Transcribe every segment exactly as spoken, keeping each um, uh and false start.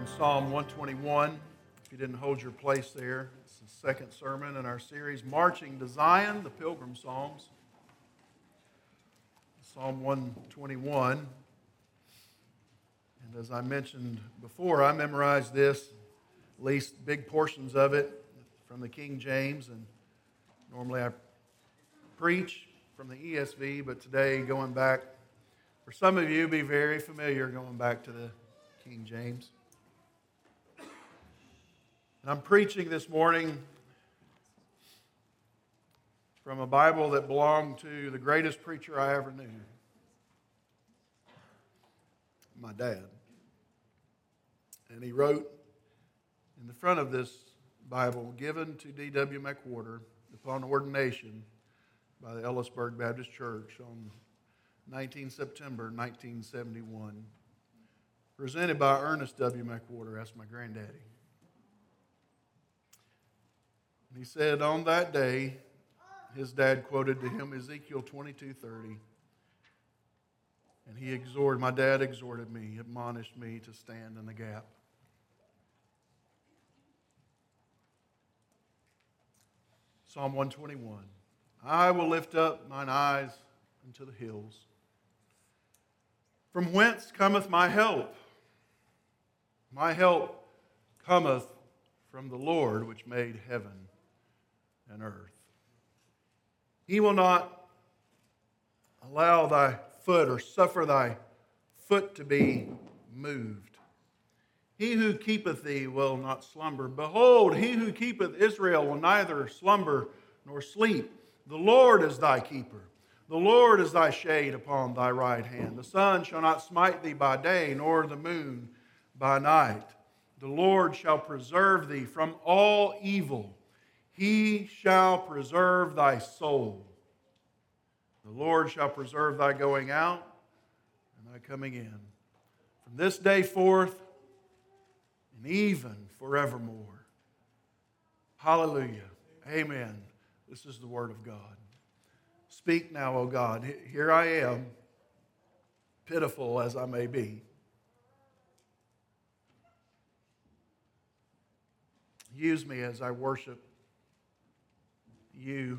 in Psalm one twenty-one. If you didn't hold your place there, it's the second sermon in our series, Marching to Zion, the Pilgrim Psalms. Psalm one twenty-one. And as I mentioned before, I memorized this, at least big portions of it, from the King James. And normally I preach from the E S V, but today going back, for some of you, be very familiar going back to the King James. And I'm preaching this morning from a Bible that belonged to the greatest preacher I ever knew, my dad. And he wrote in the front of this Bible, given to D W McWhorter upon ordination by the Ellisburg Baptist Church on nineteenth September nineteen seventy-one, presented by Ernest W. McWhorter, that's my granddaddy. And he said, on that day, his dad quoted to him Ezekiel twenty-two thirty, and he exhorted, my dad exhorted me, admonished me to stand in the gap. Psalm one twenty-one, I will lift up mine eyes unto the hills. From whence cometh my help? My help cometh from the Lord, which made heaven and earth. He will not allow thy foot or suffer thy foot to be moved. He who keepeth thee will not slumber. Behold, he who keepeth Israel will neither slumber nor sleep. The Lord is thy keeper. The Lord is thy shade upon thy right hand. The sun shall not smite thee by day, nor the moon by night. The Lord shall preserve thee from all evil. He shall preserve thy soul. The Lord shall preserve thy going out and thy coming in, from this day forth and even forevermore. Hallelujah. Amen. This is the word of God. Speak now, O God. Here I am, pitiful as I may be. Use me as I worship you,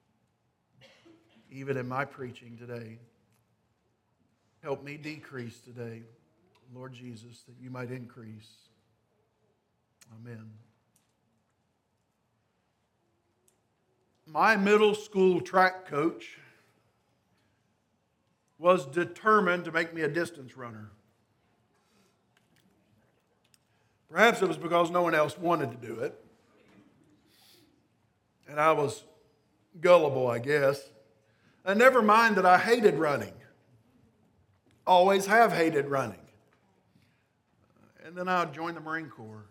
even in my preaching today. Help me decrease today, Lord Jesus, that you might increase. Amen. My middle school track coach was determined to make me a distance runner. Perhaps it was because no one else wanted to do it. And I was gullible, I guess. And never mind that I hated running. Always have hated running. And then I joined the Marine Corps.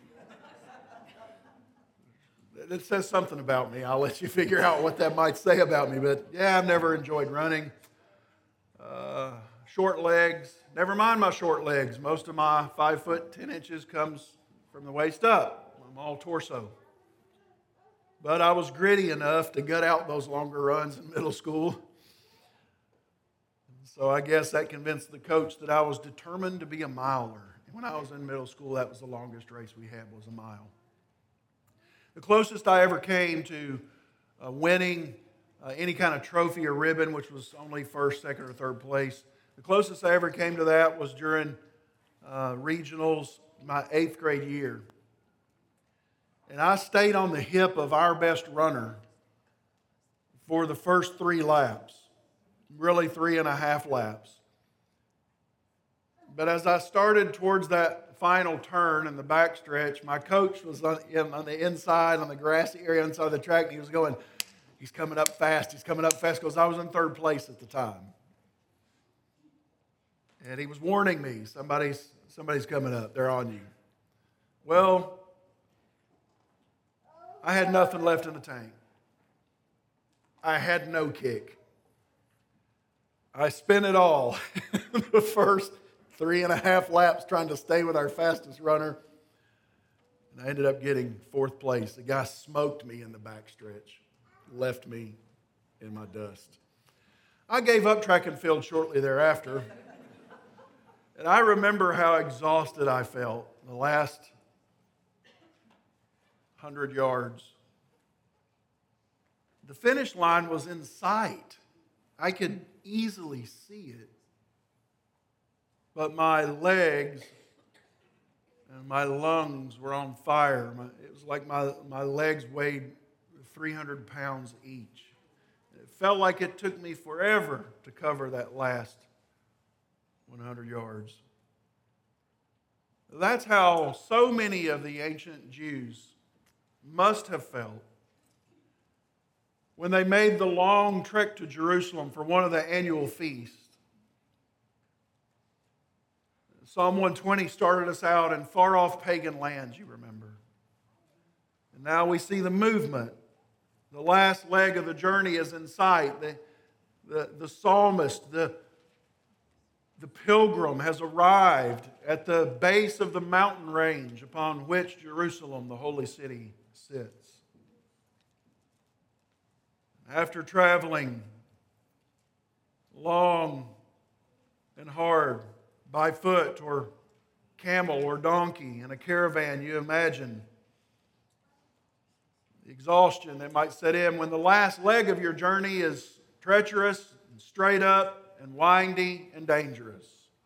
It says something about me. I'll let you figure out what that might say about me. But yeah, I've never enjoyed running. Uh, short legs. Never mind my short legs. Most of my five foot ten inches comes from the waist up. I'm all torso. But I was gritty enough to gut out those longer runs in middle school. So I guess that convinced the coach that I was determined to be a miler. And when I was in middle school, that was the longest race we had, was a mile. The closest I ever came to uh, winning uh, any kind of trophy or ribbon, which was only first, second, or third place, the closest I ever came to that was during uh, regionals my eighth grade year. And I stayed on the hip of our best runner for the first three laps, really three and a half laps. But as I started towards that final turn in the backstretch, my coach was on, in, on the inside, on the grassy area inside of the track, and he was going, he's coming up fast, he's coming up fast, because I was in third place at the time. And he was warning me, somebody's, somebody's coming up, they're on you. Well, I had nothing left in the tank. I had no kick. I spent it all the first three and a half laps trying to stay with our fastest runner. And I ended up getting fourth place. The guy smoked me in the backstretch, left me in my dust. I gave up track and field shortly thereafter. And I remember how exhausted I felt the last hundred yards. The finish line was in sight. I could easily see it. But my legs and my lungs were on fire. My, it was like my, my legs weighed three hundred pounds each. It felt like it took me forever to cover that last one hundred yards. That's how so many of the ancient Jews must have felt when they made the long trek to Jerusalem for one of the annual feasts. Psalm one twenty started us out in far-off pagan lands, you remember. And now we see the movement. The last leg of the journey is in sight. The, the, the psalmist, the, the pilgrim has arrived at the base of the mountain range upon which Jerusalem, the holy city, sits. After traveling long and hard by foot or camel or donkey in a caravan, you imagine the exhaustion that might set in when the last leg of your journey is treacherous and straight up and windy and dangerous.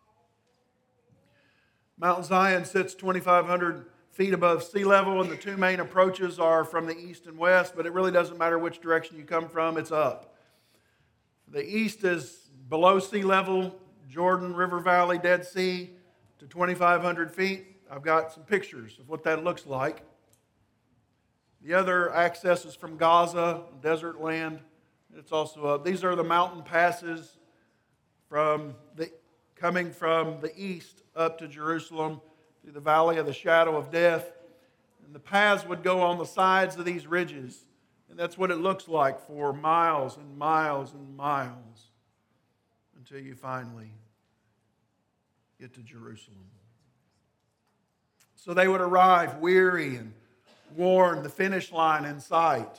Mount Zion sits twenty-five hundred feet above sea level, and the two main approaches are from the east and west, but it really doesn't matter which direction you come from, it's up. The east is below sea level, Jordan River Valley, Dead Sea, to twenty-five hundred feet. I've got some pictures of what that looks like. The other access is from Gaza, desert land. It's also up. These are the mountain passes from the coming from the east up to Jerusalem through the valley of the shadow of death. And the paths would go on the sides of these ridges. And that's what it looks like for miles and miles and miles until you finally get to Jerusalem. So they would arrive weary and worn, the finish line in sight,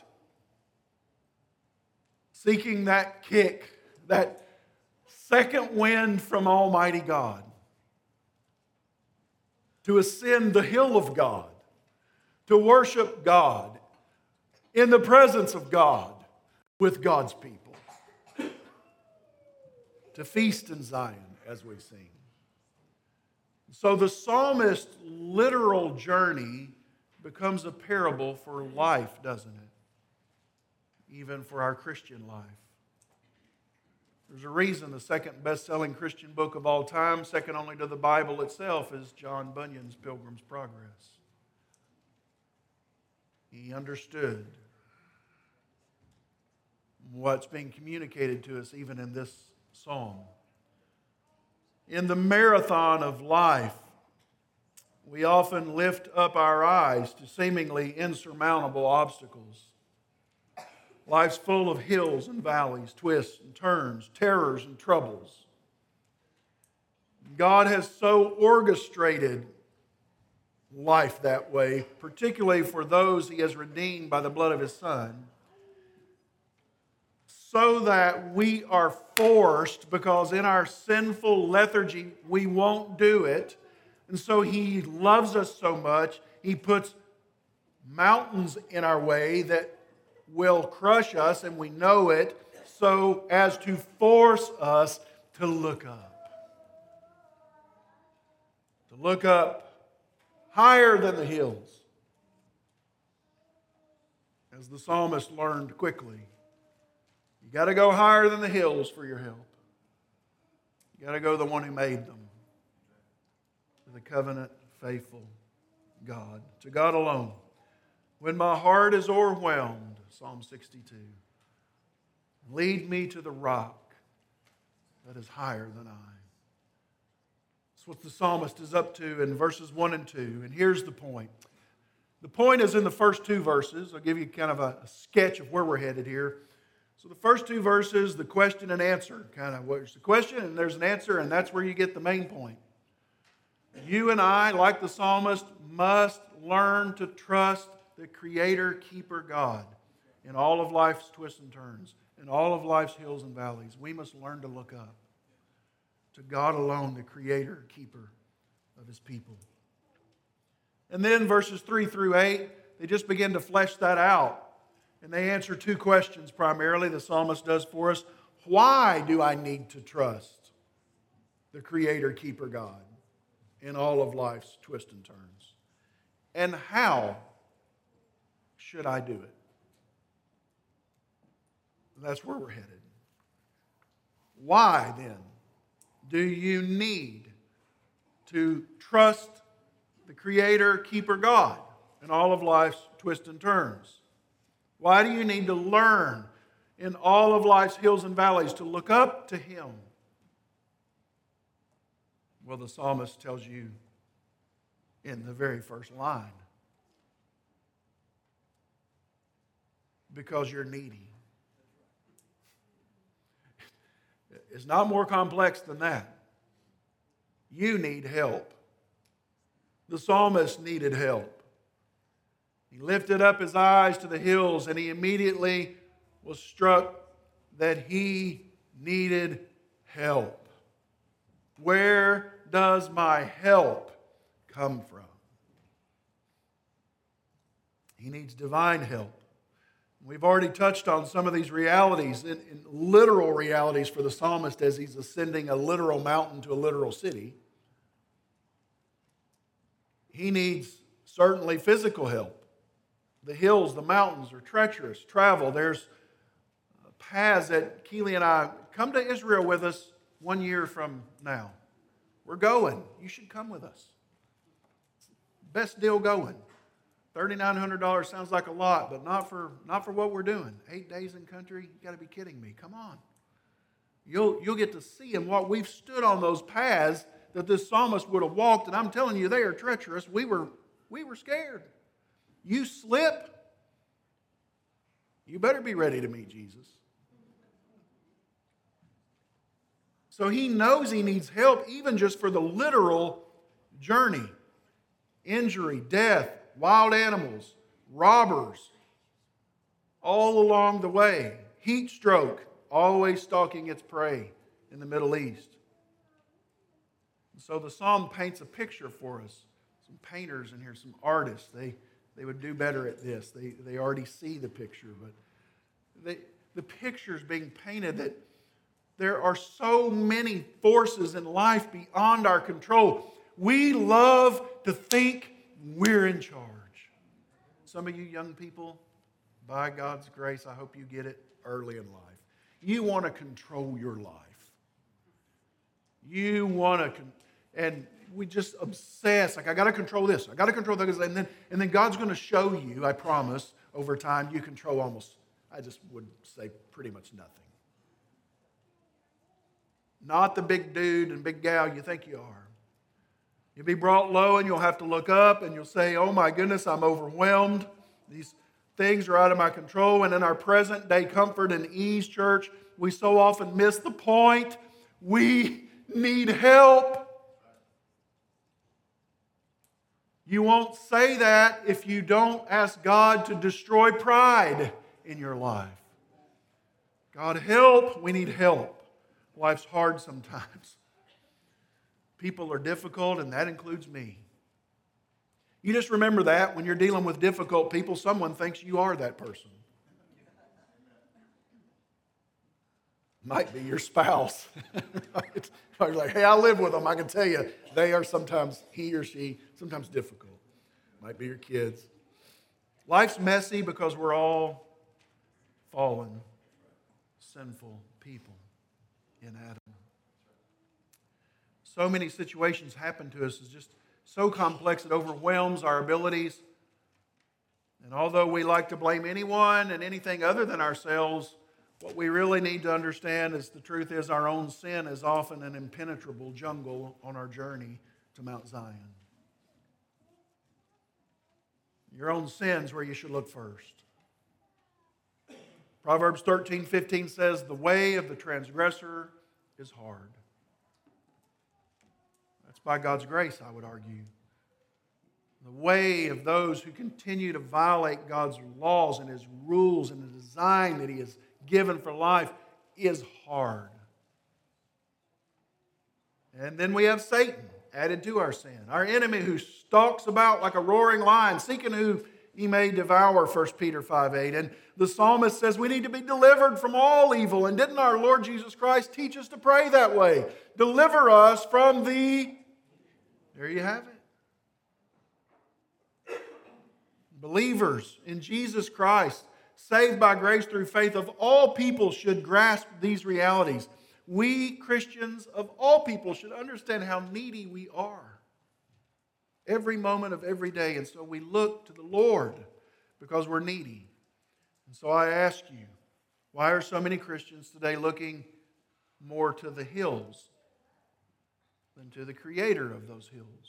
seeking that kick, that second wind from Almighty God, to ascend the hill of God, to worship God in the presence of God with God's people, to feast in Zion as we sing. So the psalmist's literal journey becomes a parable for life, doesn't it? Even for our Christian life. There's a reason the second best-selling Christian book of all time, second only to the Bible itself, is John Bunyan's Pilgrim's Progress. He understood what's being communicated to us even in this psalm. In the marathon of life, we often lift up our eyes to seemingly insurmountable obstacles. Life's full of hills and valleys, twists and turns, terrors and troubles. God has so orchestrated life that way, particularly for those He has redeemed by the blood of His Son, so that we are forced, because in our sinful lethargy we won't do it, and so He loves us so much, He puts mountains in our way that will crush us, and we know it, so as to force us to look up. To look up higher than the hills. As the psalmist learned quickly, you got to go higher than the hills for your help. You got to go to the one who made them. To the covenant faithful God. To God alone. When my heart is overwhelmed, Psalm sixty-two, lead me to the rock that is higher than I. That's what the psalmist is up to in verses one and two. And here's the point. The point is in the first two verses. I'll give you kind of a, a sketch of where we're headed here. So the first two verses, the question and answer, kind of where's the question and there's an answer, and that's where you get the main point. You and I, like the psalmist, must learn to trust the Creator, Keeper God in all of life's twists and turns, in all of life's hills and valleys. We must learn to look up. to God alone, the creator, keeper of his people. And then verses three through eight, they just begin to flesh that out. And they answer two questions primarily, the psalmist does for us. Why do I need to trust the creator, keeper God in all of life's twists and turns? And how should I do it? That's where we're headed. Why then do you need to trust the creator, keeper God in all of life's twists and turns? Why do you need to learn in all of life's hills and valleys to look up to him? Well, the psalmist tells you in the very first line. Because you're needy. It's not more complex than that. You need help. The psalmist needed help. He lifted up his eyes to the hills and he immediately was struck that he needed help. Where does my help come from? He needs divine help. We've already touched on some of these realities, in, in literal realities for the psalmist as he's ascending a literal mountain to a literal city. He needs certainly physical help. The hills, the mountains are treacherous. Travel, there's paths that Keely and I, come to Israel with us one year from now. We're going. You should come with us. Best deal going. three thousand nine hundred dollars sounds like a lot, but not for not for what we're doing. Eight days in country, you got to be kidding me. Come on. You'll, you'll get to see in what we've stood on those paths that this psalmist would have walked, and I'm telling you, they are treacherous. We were, we were scared. You slip, you better be ready to meet Jesus. So he knows he needs help even just for the literal journey. Injury, death, wild animals, robbers, all along the way. Heat stroke, always stalking its prey in the Middle East. And so the psalm paints a picture for us. Some painters in here, some artists, they, they would do better at this. They, they already see the picture, but they, the picture is being painted that there are so many forces in life beyond our control. We love to think we're in charge. Some of you young people, by God's grace, I hope you get it early in life. You want to control your life. You want to, con- and we just obsess, like, I got to control this, I got to control that, and then, and then God's going to show you, I promise, over time, you control almost, I just would say, pretty much nothing. Not the big dude and big gal you think you are. You'll be brought low and you'll have to look up and you'll say, oh my goodness, I'm overwhelmed. These things are out of my control. And in our present day comfort and ease, church, we so often miss the point. We need help. You won't say that if you don't ask God to destroy pride in your life. God, help. We need help. Life's hard sometimes. People are difficult, and that includes me. You just remember that when you're dealing with difficult people, someone thinks you are that person. Might be your spouse. Right? You're like, hey, I live with them. I can tell you, they are sometimes, he or she, sometimes difficult. Might be your kids. Life's messy because we're all fallen, sinful people in Adam. So many situations happen to us. It's just so complex it overwhelms our abilities. And although we like to blame anyone and anything other than ourselves, what we really need to understand is the truth is our own sin is often an impenetrable jungle on our journey to Mount Zion. Your own sin's where you should look first. Proverbs thirteen fifteen says, the way of the transgressor is hard. That's by God's grace, I would argue. The way of those who continue to violate God's laws and His rules and the design that He has given for life is hard. And then we have Satan added to our sin, our enemy who stalks about like a roaring lion, seeking who he may devour, First Peter five eight. And the psalmist says we need to be delivered from all evil. And didn't our Lord Jesus Christ teach us to pray that way? Deliver us from the... There you have it. Believers in Jesus Christ, saved by grace through faith of all people, should grasp these realities. We Christians of all people should understand how needy we are every moment of every day. And so we look to the Lord because we're needy. And so I ask you, why are so many Christians today looking more to the hills than to the Creator of those hills?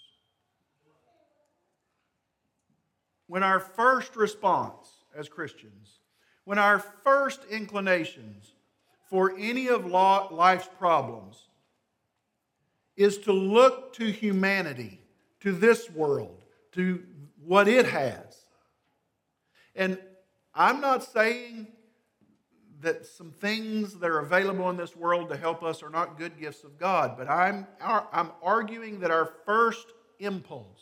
When our first response as Christians, when our first inclinations for any of life's problems is to look to humanity, to this world, to what it has. And I'm not saying that some things that are available in this world to help us are not good gifts of God, but I'm, I'm arguing that our first impulse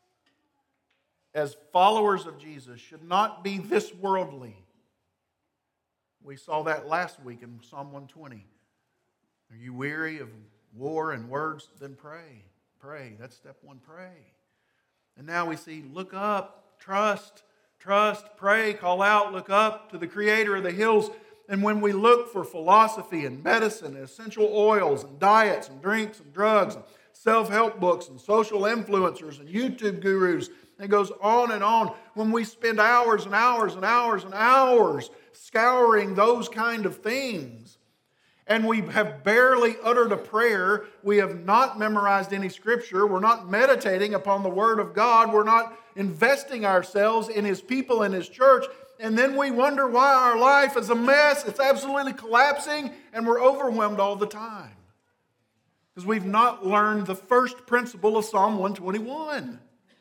as followers of Jesus should not be this worldly. We saw that last week in Psalm one twenty. Are you weary of war and words? Then pray. Pray. That's step one, pray. And now we see, look up, trust, trust, pray, call out, look up to the Creator of the hills. And when we look for philosophy and medicine and essential oils and diets and drinks and drugs and self-help books and social influencers and YouTube gurus, it goes on and on. When we spend hours and hours and hours and hours scouring those kind of things, and we have barely uttered a prayer, we have not memorized any scripture, we're not meditating upon the Word of God, we're not investing ourselves in His people and His church, and then we wonder why our life is a mess, it's absolutely collapsing, and we're overwhelmed all the time. Because we've not learned the first principle of Psalm one twenty-one.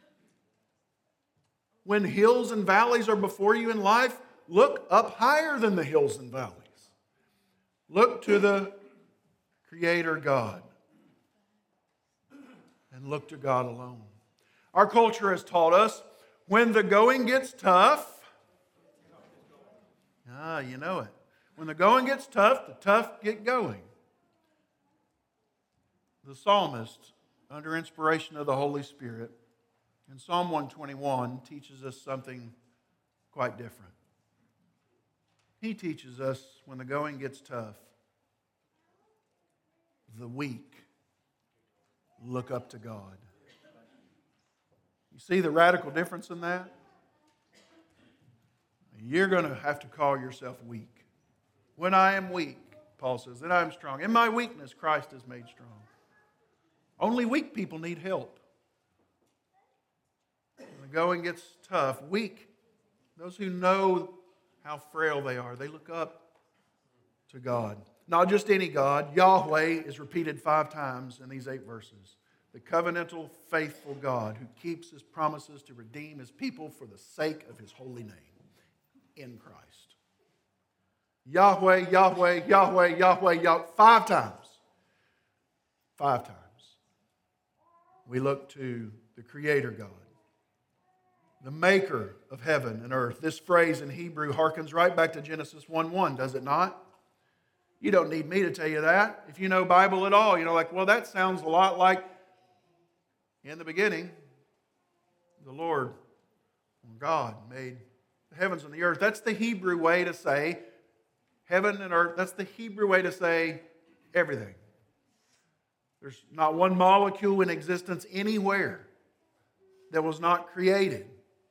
When hills and valleys are before you in life, look up higher than the hills and valleys. Look to the Creator God. And look to God alone. Our culture has taught us when the going gets tough, ah, you know it. When the going gets tough, the tough get going. The psalmist, under inspiration of the Holy Spirit, in Psalm one twenty-one, teaches us something quite different. He teaches us when the going gets tough, the weak look up to God. You see the radical difference in that? You're going to have to call yourself weak. When I am weak, Paul says, then I am strong. In my weakness, Christ is made strong. Only weak people need help. When the going gets tough, weak, those who know how frail they are, they look up to God. Not just any God. Yahweh is repeated five times in these eight verses. The covenantal, faithful God who keeps His promises to redeem His people for the sake of His holy name in Christ. Yahweh, Yahweh, Yahweh, Yahweh, Yahweh, five times. Five times. We look to the Creator God, the maker of heaven and earth. This phrase in Hebrew harkens right back to Genesis one one, does it not? You don't need me to tell you that. If you know Bible at all, you know, like, well, that sounds a lot like in the beginning, the Lord, God, made the heavens and the earth. That's the Hebrew way to say heaven and earth. That's the Hebrew way to say everything. There's not one molecule in existence anywhere that was not created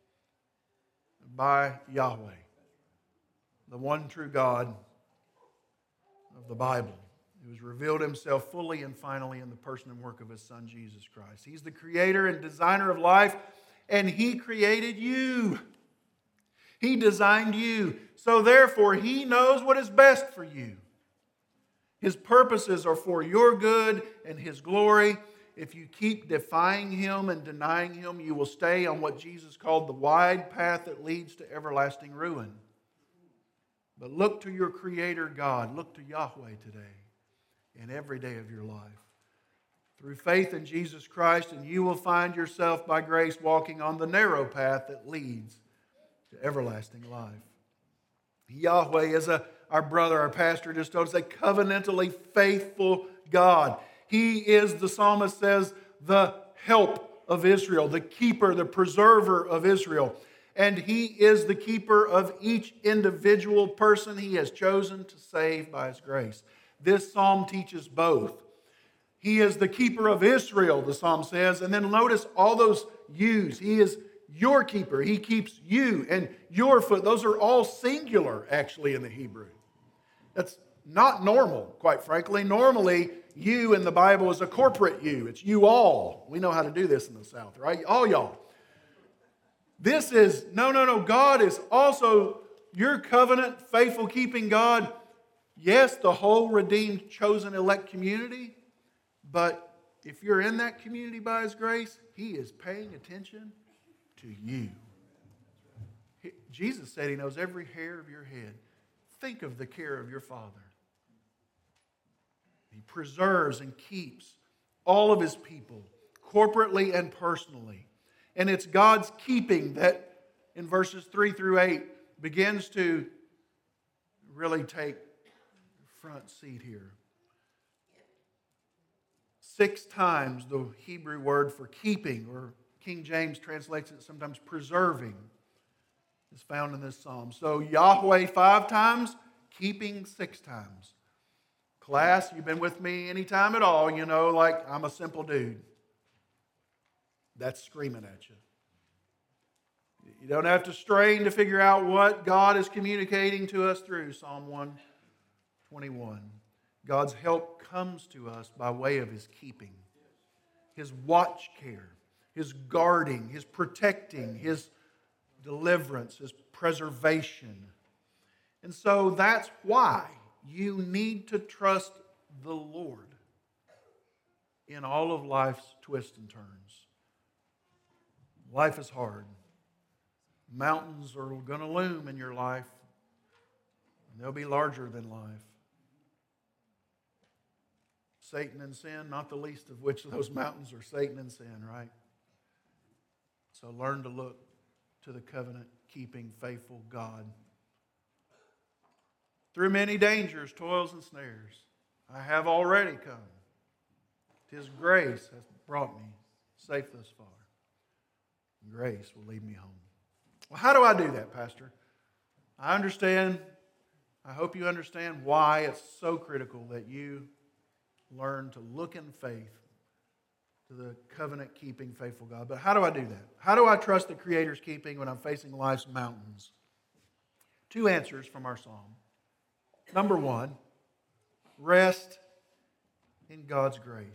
by Yahweh, the one true God of the Bible, who has revealed Himself fully and finally in the person and work of His Son, Jesus Christ. He's the creator and designer of life, and He created you. He designed you. So therefore, He knows what is best for you. His purposes are for your good and His glory. If you keep defying Him and denying Him, you will stay on what Jesus called the wide path that leads to everlasting ruin. But look to your Creator God. Look to Yahweh today in every day of your life. through faith in Jesus Christ, and you will find yourself by grace walking on the narrow path that leads to everlasting life. Yahweh is a, our brother, our pastor just told us, a covenantally faithful God. He is, the psalmist says, the help of Israel, the keeper, the preserver of Israel. And He is the keeper of each individual person He has chosen to save by His grace. This psalm teaches both. He is the keeper of Israel, the psalm says. And then notice all those yous. He is your keeper. He keeps you and your foot. Those are all singular, actually, in the Hebrew. That's not normal, quite frankly. Normally, you in the Bible is a corporate you. It's you all. We know how to do this in the South, right? All y'all. This is, no, no, no. God is also your covenant, faithful, keeping God. Yes, the whole redeemed, chosen, elect community. But if you're in that community by His grace, He is paying attention to you. He, Jesus said He knows every hair of your head. Think of the care of your Father. He preserves and keeps all of His people, corporately and personally. And it's God's keeping that, in verses three through eight, begins to really take front seat here. Six times the Hebrew word for keeping, or King James translates it sometimes preserving, is found in this psalm. So Yahweh five times, keeping six times. Class, you've been with me any time at all, you know, like I'm a simple dude. That's screaming at you. You don't have to strain to figure out what God is communicating to us through Psalm one twenty-one. God's help comes to us by way of His keeping, His watch care, His guarding, His protecting, His deliverance, His preservation. And so that's why you need to trust the Lord in all of life's twists and turns. Life is hard. Mountains are going to loom in your life, and they'll be larger than life. Satan and sin, not the least of which of those mountains are Satan and sin, right? So learn to look to the covenant-keeping, faithful God. Through many dangers, toils, and snares, I have already come. His grace has brought me safe thus far. And grace will lead me home. Well, how do I do that, Pastor? I understand, I hope you understand why it's so critical that you learn to look in faith to the covenant-keeping, faithful God. But how do I do that? How do I trust the Creator's keeping when I'm facing life's mountains? Two answers from our psalm. Number one, rest in God's grace.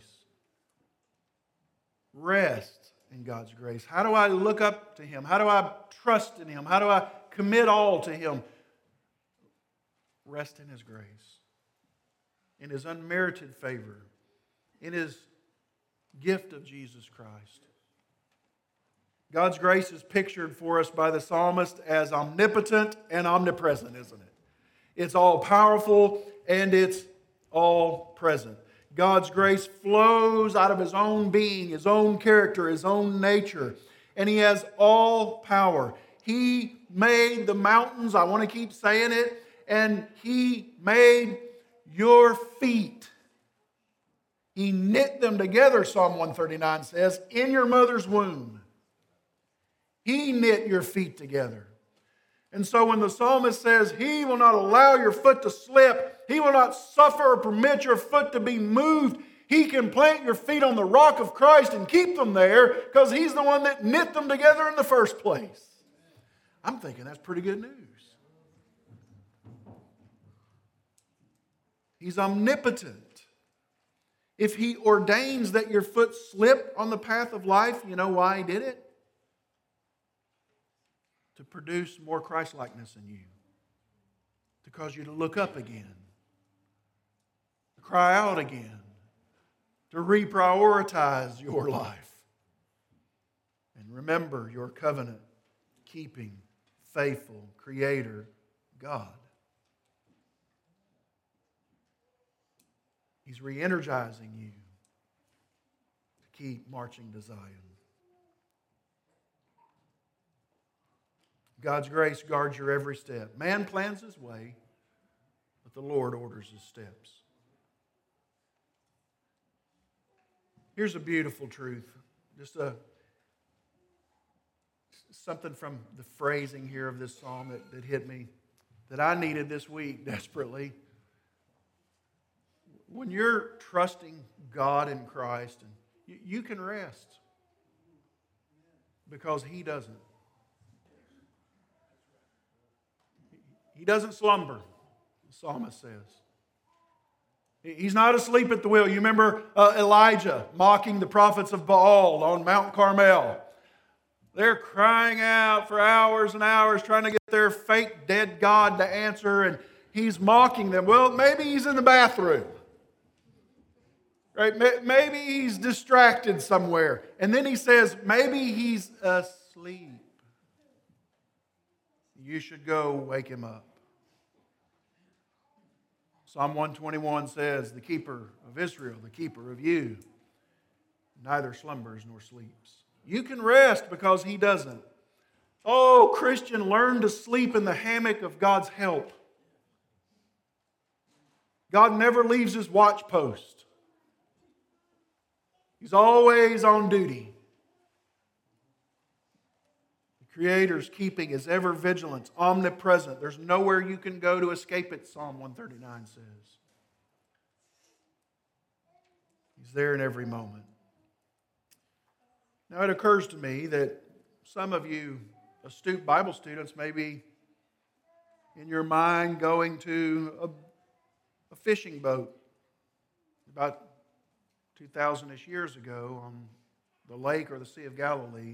Rest in God's grace. How do I look up to Him? How do I trust in Him? How do I commit all to Him? Rest in His grace, in His unmerited favor, in His gift of Jesus Christ. God's grace is pictured for us by the psalmist as omnipotent and omnipresent, isn't it? It's all powerful and it's all present. God's grace flows out of His own being, His own character, His own nature, and He has all power. He made the mountains, I want to keep saying it, and He made your feet. He knit them together, Psalm one thirty-nine says, in your mother's womb. He knit your feet together. And so when the psalmist says, He will not allow your foot to slip, He will not suffer or permit your foot to be moved, He can plant your feet on the rock of Christ and keep them there because He's the one that knit them together in the first place. I'm thinking that's pretty good news. He's omnipotent. If He ordains that your foot slip on the path of life, you know why He did it? To produce more Christ-likeness in you. To cause you to look up again. To cry out again. To reprioritize your life. And remember your covenant-keeping, faithful Creator, God. He's re-energizing you. to keep marching to Zion. God's grace guards your every step. Man plans his way, but the Lord orders his steps. Here's a beautiful truth. Just a something from the phrasing here of this psalm that, that hit me, that I needed this week desperately. When you're trusting God in Christ, and you, you can rest because He doesn't. He doesn't slumber, the psalmist says. He's not asleep at the wheel. You remember uh, Elijah mocking the prophets of Baal on Mount Carmel. They're crying out for hours and hours trying to get their fake dead God to answer, and he's mocking them. Well, maybe he's in the bathroom. Right? Maybe he's distracted somewhere. And then he says, maybe he's asleep. You should go wake him up. Psalm one twenty-one says, the keeper of Israel, the keeper of you, neither slumbers nor sleeps. You can rest because He doesn't. Oh, Christian, learn to sleep in the hammock of God's help. God never leaves His watch post. He's always on duty. The Creator's keeping is ever vigilant, omnipresent. There's nowhere you can go to escape it, Psalm one thirty-nine says. He's there in every moment. Now, it occurs to me that some of you astute Bible students may be in your mind going to a, a fishing boat about two thousand-ish years ago on the lake or the Sea of Galilee.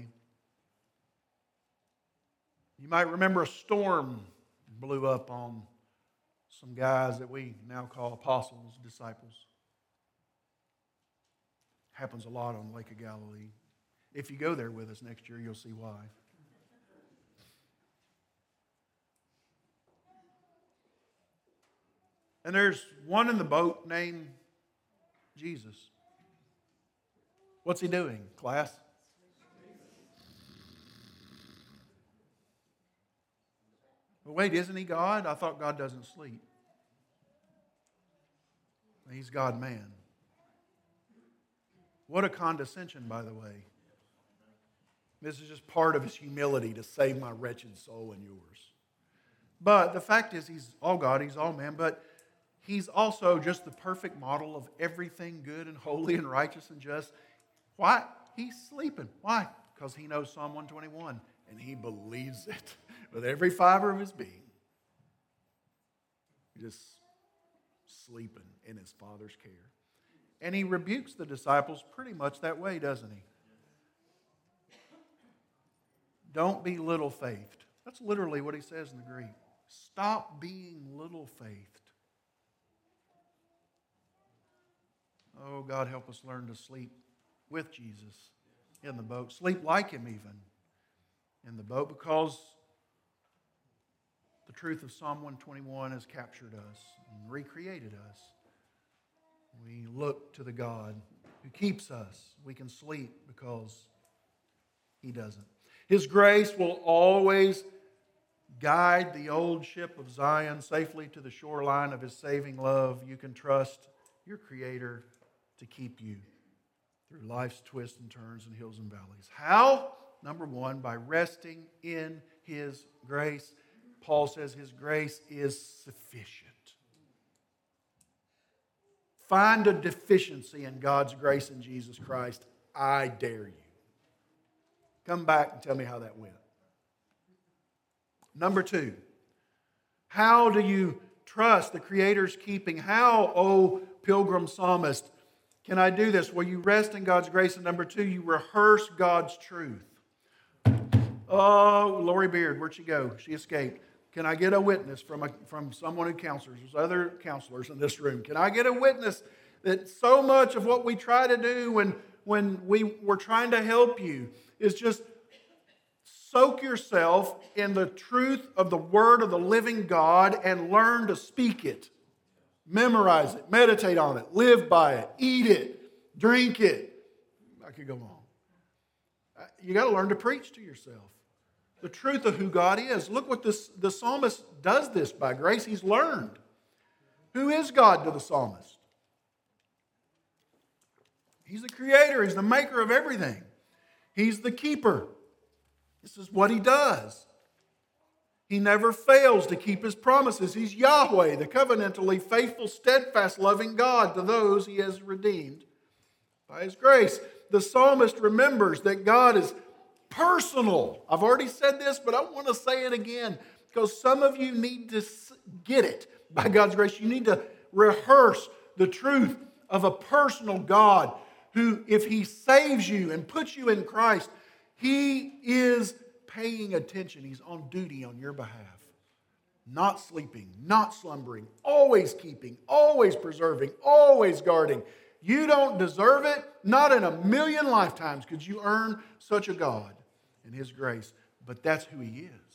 You might remember a storm blew up on some guys that we now call apostles, disciples. Happens a lot on the Lake of Galilee. If you go there with us next year, you'll see why. And there's one in the boat named Jesus. What's he doing, class? But wait, isn't he God? I thought God doesn't sleep. He's God-man. What a condescension, by the way. This is just part of His humility to save my wretched soul and yours. But the fact is, He's all God, He's all man, but He's also just the perfect model of everything good and holy and righteous and just. Why? He's sleeping. Why? Because He knows Psalm one twenty-one, and He believes it with every fiber of His being. He's just sleeping in His Father's care. And He rebukes the disciples pretty much that way, doesn't He? Don't be little-faithed. That's literally what He says in the Greek. Stop being little-faithed. Oh, God, help us learn to sleep with Jesus in the boat. Sleep like Him even in the boat, because the truth of Psalm one twenty-one has captured us and recreated us. We look to the God who keeps us. We can sleep because He doesn't. His grace will always guide the old ship of Zion safely to the shoreline of His saving love. You can trust your Creator to keep you through life's twists and turns and hills and valleys. How? Number one, by resting in His grace. Paul says His grace is sufficient. Find a deficiency in God's grace in Jesus Christ. I dare you. Come back and tell me how that went. Number two, how do you trust the Creator's keeping? How, O pilgrim psalmist, can I do this? Well, you rest in God's grace. And number two, you rehearse God's truth. Oh, Lori Beard, where'd she go? She escaped. Can I get a witness from, a, from someone who counsels? There's other counselors in this room. Can I get a witness that so much of what we try to do when, when we were trying to help you is just soak yourself in the truth of the Word of the living God and learn to speak it. Memorize it, meditate on it, live by it, eat it, drink it. I could go on. You got to learn to preach to yourself the truth of who God is. Look what this, the psalmist does this by grace. He's learned. Who is God to the psalmist? He's the creator. He's the maker of everything. He's the keeper. This is what he does. He never fails to keep his promises. He's Yahweh, the covenantally faithful, steadfast, loving God to those he has redeemed by his grace. The psalmist remembers that God is personal. I've already said this, but I want to say it again because some of you need to get it by God's grace. You need to rehearse the truth of a personal God who, if he saves you and puts you in Christ, he is paying attention. He's on duty on your behalf. Not sleeping, not slumbering, always keeping, always preserving, always guarding. You don't deserve it. Not in a million lifetimes could you earn such a God and his grace. But that's who he is.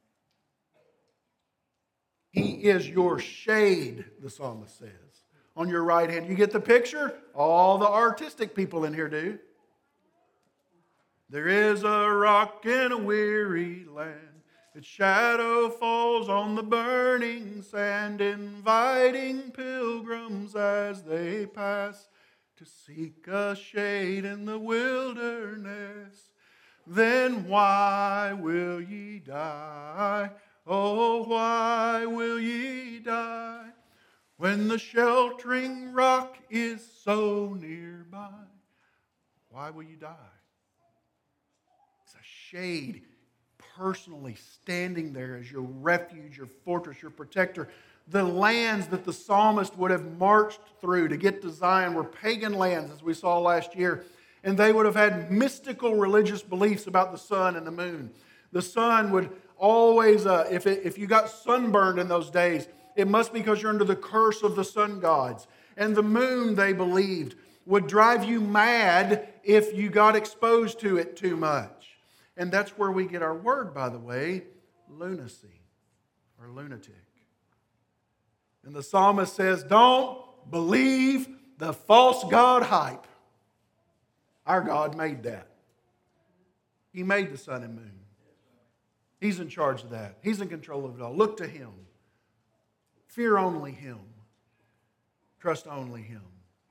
He is your shade, the psalmist says. On your right hand. You get the picture? All the artistic people in here do. There is a rock in a weary land. Its shadow falls on the burning sand, inviting pilgrims as they pass to seek a shade in the wilderness. Then why will ye die? Oh, why will ye die? When the sheltering rock is so nearby. Why will you die? It's a shade personally standing there as your refuge, your fortress, your protector. The lands that the psalmist would have marched through to get to Zion were pagan lands, as we saw last year. And they would have had mystical religious beliefs about the sun and the moon. The sun would always, uh, if, it, if you got sunburned in those days, it must be because you're under the curse of the sun gods. And the moon, they believed, would drive you mad if you got exposed to it too much. And that's where we get our word, by the way, lunacy or lunatic. And the psalmist says, don't believe the false god hype. Our God made that. He made the sun and moon. He's in charge of that. He's in control of it all. Look to him. Fear only him. Trust only him.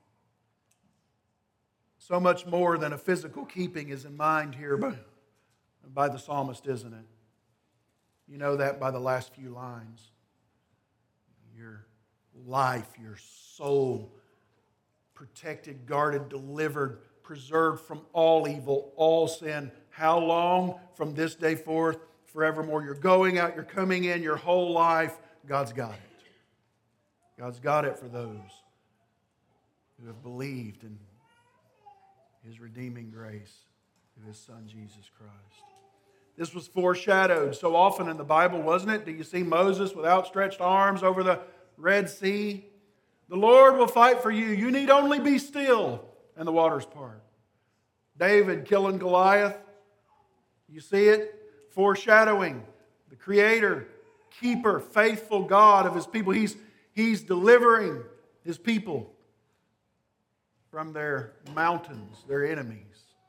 So much more than a physical keeping is in mind here by, by the psalmist, isn't it? You know that by the last few lines. Your life, your soul, protected, guarded, delivered, preserved from all evil, all sin. How long? From this day forth, forevermore. You're going out, you're coming in, your whole life, God's got it. God's got it for those who have believed in his redeeming grace through his Son, Jesus Christ. This was foreshadowed so often in the Bible, wasn't it? Do you see Moses with outstretched arms over the Red Sea? The Lord will fight for you. You need only be still, and the waters part. David killing Goliath. You see it? Foreshadowing the Creator, keeper, faithful God of his people. He's, he's delivering his people from their mountains, their enemies.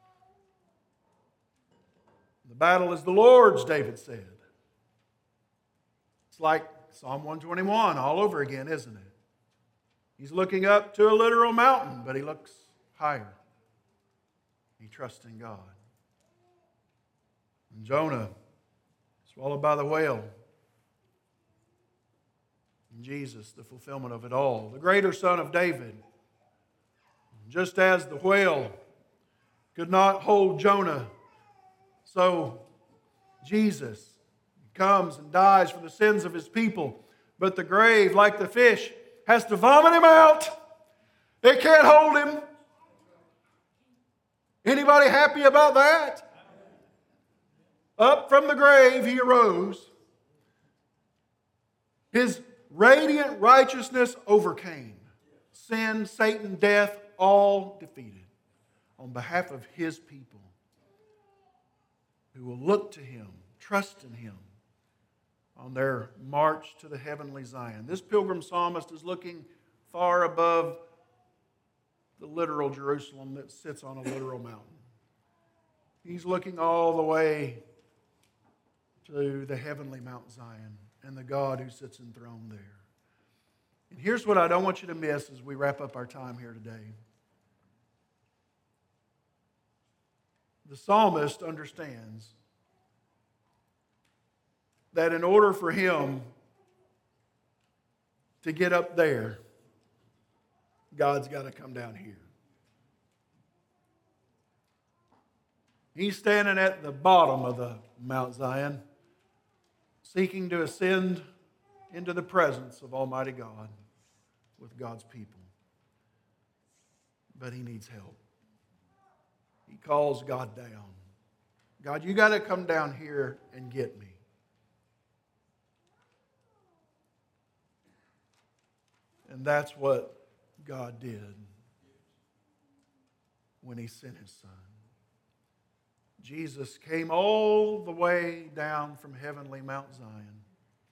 The battle is the Lord's, David said. It's like Psalm one twenty-one all over again, isn't it? He's looking up to a literal mountain, but he looks higher. He trusts in God. And Jonah, swallowed by the whale. And Jesus, the fulfillment of it all. The greater Son of David. Just as the whale could not hold Jonah, so Jesus comes and dies for the sins of his people. But the grave, like the fish, has to vomit him out. It can't hold him. Anybody happy about that? Up from the grave he arose. His radiant righteousness overcame sin, Satan, death, all defeated on behalf of his people who will look to him, trust in him on their march to the heavenly Zion. This pilgrim psalmist is looking far above the literal Jerusalem that sits on a literal mountain. He's looking all the way to the heavenly Mount Zion and the God who sits enthroned there. And here's what I don't want you to miss as we wrap up our time here today. The psalmist understands that in order for him to get up there, God's got to come down here. He's standing at the bottom of the Mount Zion, seeking to ascend into the presence of Almighty God with God's people. But he needs help. He calls God down. God, you got to come down here and get me. And that's what God did when he sent his Son. Jesus came all the way down from heavenly Mount Zion.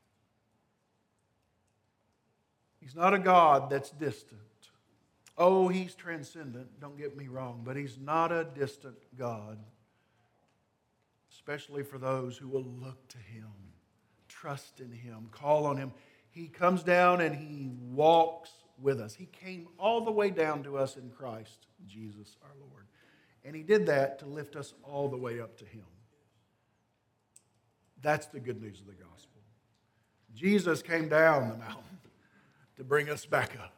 He's not a God that's distant. Oh, he's transcendent, don't get me wrong, but he's not a distant God, especially for those who will look to him, trust in him, call on him. He comes down and he walks with us. He came all the way down to us in Christ, Jesus our Lord. And he did that to lift us all the way up to him. That's the good news of the gospel. Jesus came down the mountain to bring us back up.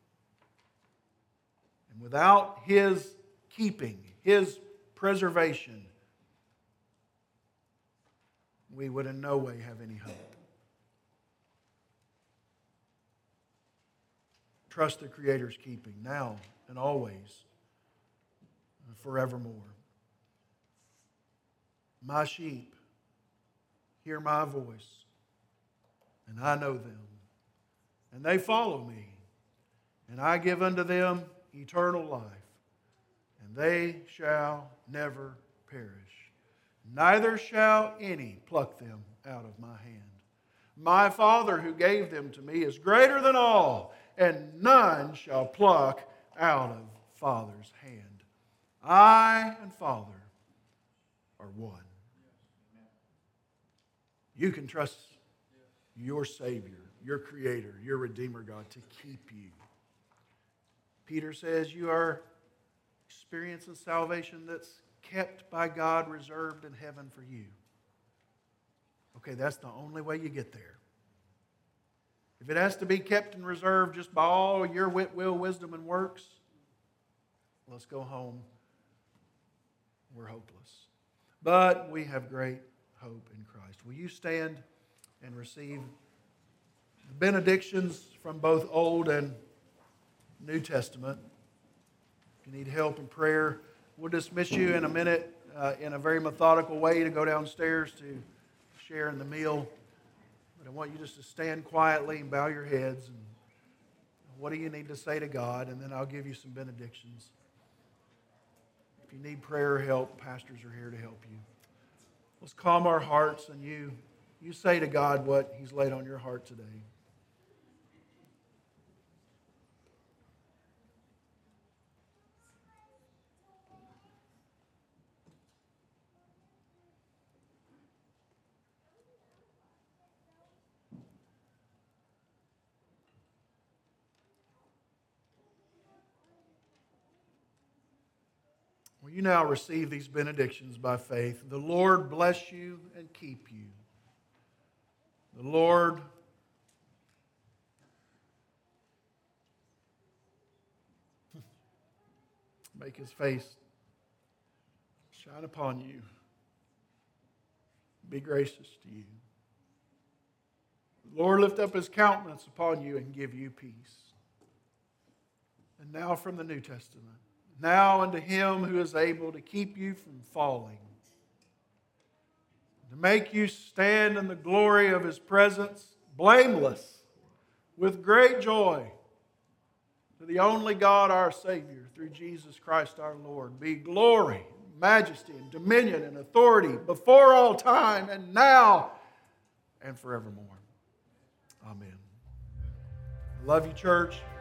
And without his keeping, his preservation, we would in no way have any hope. Trust the Creator's keeping now and always, and forevermore. My sheep hear my voice, and I know them, and they follow me, and I give unto them eternal life, and they shall never perish. Neither shall any pluck them out of my hand. My Father who gave them to me is greater than all, and none shall pluck out of Father's hand. I and Father are one. You can trust your Savior, your Creator, your Redeemer God to keep you. Peter says you are experiencing salvation that's kept by God, reserved in heaven for you. Okay, that's the only way you get there. If it has to be kept and reserved just by all your wit, will, wisdom, and works, let's go home. We're hopeless. But we have great hope in Christ. Will you stand and receive the benedictions from both Old and New Testament? If you need help in prayer, we'll dismiss you in a minute uh, in a very methodical way to go downstairs to share in the meal. But I want you just to stand quietly and bow your heads. And what do you need to say to God? And then I'll give you some benedictions. If you need prayer or help, pastors are here to help you. Let's calm our hearts and you, you say to God what He's laid on your heart today. Will you now receive these benedictions by faith? The Lord bless you and keep you. The Lord make His face shine upon you. Be gracious to you. The Lord lift up His countenance upon you and give you peace. And now from the New Testament. Now unto Him who is able to keep you from falling, to make you stand in the glory of His presence, blameless, with great joy, to the only God our Savior, through Jesus Christ our Lord, be glory, majesty, and dominion and authority before all time and now and forevermore. Amen. I love you, church.